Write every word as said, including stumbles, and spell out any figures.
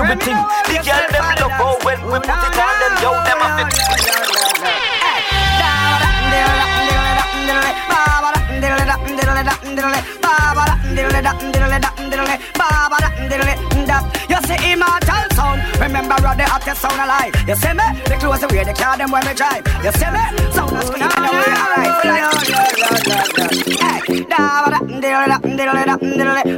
everything. The girl them love how when we put it on them, yo, them a fit. You see immortal sound. Remember what the hottest sound alive. You see me? The closer we the car them when we drive. You see me? Sound is screaming and we alright. Hey, da da da da da da.